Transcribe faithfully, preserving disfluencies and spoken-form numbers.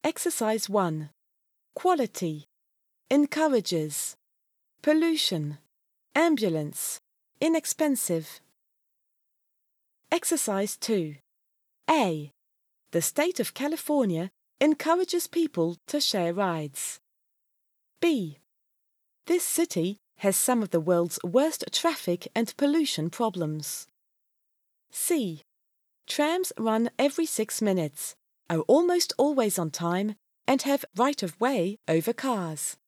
Exercise one. Quality. Encourages. Pollution. Ambulance. Inexpensive. Exercise two. A. The state of California encourages people to share rides. B. This city has some of the world's worst traffic and pollution problems. C. Trams run every six minutes, are almost always on time, and have right-of-way over cars.